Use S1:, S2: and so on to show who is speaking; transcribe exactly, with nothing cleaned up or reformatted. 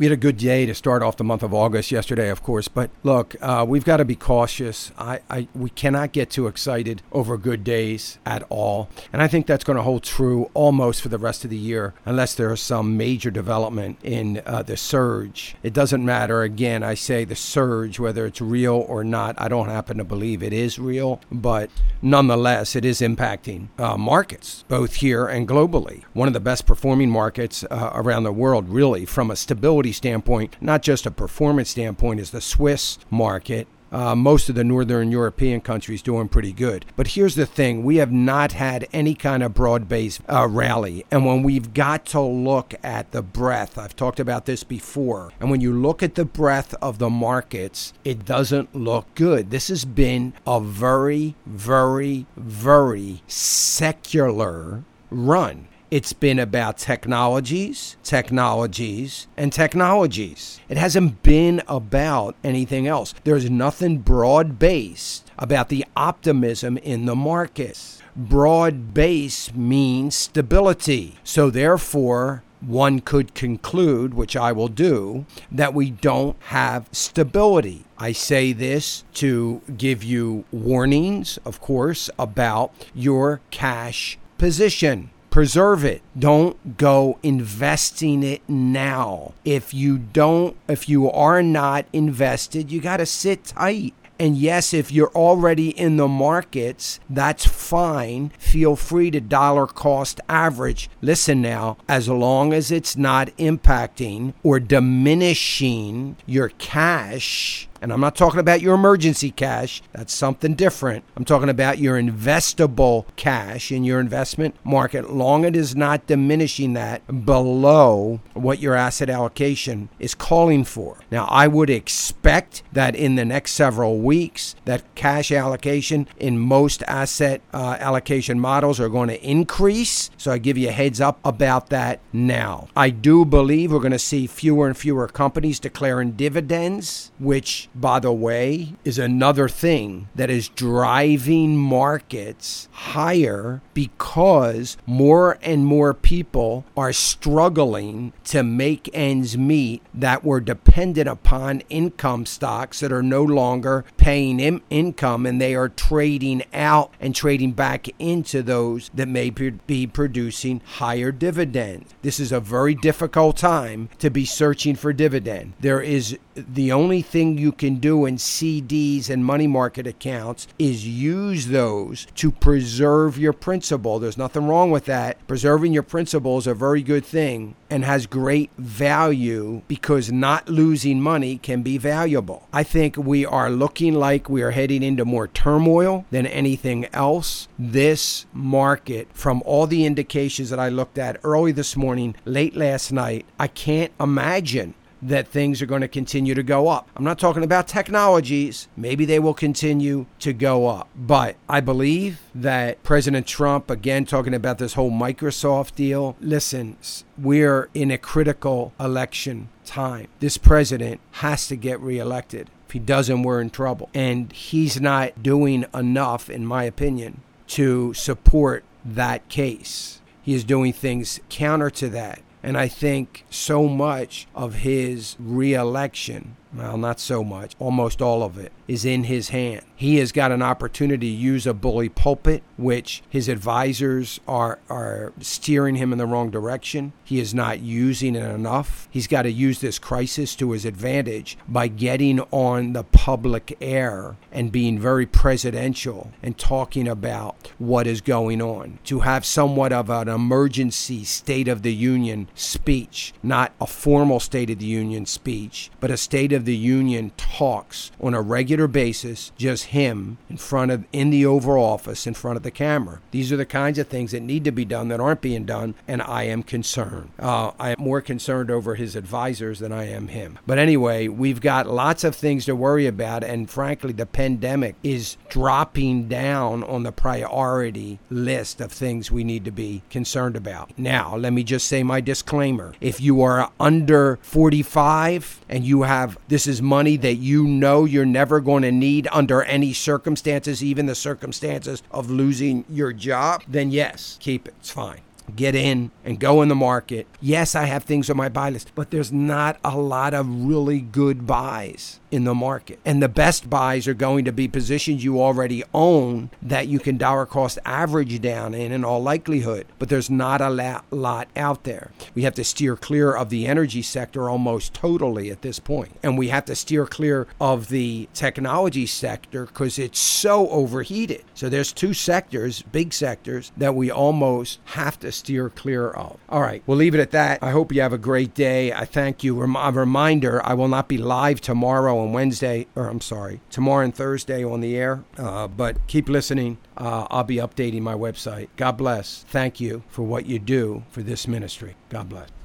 S1: We had a good day to start off the month of August yesterday, of course. But look, uh, we've got to be cautious. I, I we cannot get too excited over good days at all. And I think that's going to hold true almost for the rest of the year, unless there is some major development in uh, the surge. It doesn't matter. Again, I say the surge, whether it's real or not. I don't happen to believe it is real, but nonetheless, it is impacting uh, markets, both here and globally. One of the best performing markets uh, around the world, really, from a stability standpoint, not just a performance standpoint, is the Swiss market. Uh, most of the Northern European countries doing pretty good. But here's the thing. We have not had any kind of broad-based uh, rally. And when we've got to look at the breadth, I've talked about this before, and when you look at the breadth of the markets, it doesn't look good. This has been a very, very, very secular run. It's been about technologies, technologies, and technologies. It hasn't been about anything else. There's nothing broad-based about the optimism in the markets. Broad-based means stability. So therefore, one could conclude, which I will do, that we don't have stability. I say this to give you warnings, of course, about your cash position. Preserve it. Don't go investing it now. If you don't, if you are not invested, you got to sit tight. And yes, if you're already in the markets, that's fine. Feel free to dollar cost average. Listen now, as long as it's not impacting or diminishing your cash, and I'm not talking about your emergency cash. That's something different. I'm talking about your investable cash in your investment market. Long as it is not diminishing that below what your asset allocation is calling for. Now, I would expect that in the next several weeks, that cash allocation in most asset uh, allocation models are going to increase. So I give you a heads up about that now. I do believe we're going to see fewer and fewer companies declaring dividends, which, by the way, is another thing that is driving markets higher, because more and more people are struggling to make ends meet that were dependent upon income stocks that are no longer paying in- income, and they are trading out and trading back into those that may be producing higher dividends. This is a very difficult time to be searching for dividend. There is the only thing you can do in C Ds and money market accounts is use those to preserve your principal. There's nothing wrong with that. Preserving your principal is a very good thing and has great value, because not losing money can be valuable. I think we are looking like we are heading into more turmoil than anything else. This market, from all the indications that I looked at early this morning, late last night, I can't imagine that things are going to continue to go up. I'm not talking about technologies. Maybe they will continue to go up. But I believe that President Trump, again, talking about this whole Microsoft deal, listen, we're in a critical election time. This president has to get reelected. If he doesn't, we're in trouble. And he's not doing enough, in my opinion, to support that case. He is doing things counter to that. And I think so much of his re-election, well, not so much, almost all of it, is in his hand. He has got an opportunity to use a bully pulpit, which his advisors are, are steering him in the wrong direction. He is not using it enough. He's got to use this crisis to his advantage by getting on the public air and being very presidential and talking about what is going on. To have somewhat of an emergency State of the Union speech, not a formal State of the Union speech, but a State of the Union talks on a regular basis, just him in front of, in the Oval Office, in front of the camera. These are the kinds of things that need to be done that aren't being done, and I am concerned. Uh, I am more concerned over his advisors than I am him. But anyway, we've got lots of things to worry about, and frankly, the pandemic is dropping down on the priority list of things we need to be concerned about. Now, let me just say my disclaimer. If you are under forty-five and you have, this is money that you know you're never going to need under any circumstances, even the circumstances of losing your job, then yes, keep it. It's fine. get in and go in the market. Yes, I have things on my buy list, but there's not a lot of really good buys in the market. And the best buys are going to be positions you already own that you can dollar cost average down in in all likelihood. But there's not a lot out there. We have to steer clear of the energy sector almost totally at this point. And we have to steer clear of the technology sector because it's so overheated. So there's two sectors, big sectors, that we almost have to steer clear of. All right, we'll leave it at that. I hope you have a great day. I thank you. A reminder, I will not be live tomorrow and Wednesday, or I'm sorry, tomorrow and Thursday on the air, uh, but keep listening. Uh, I'll be updating my website. God bless. Thank you for what you do for this ministry. God bless.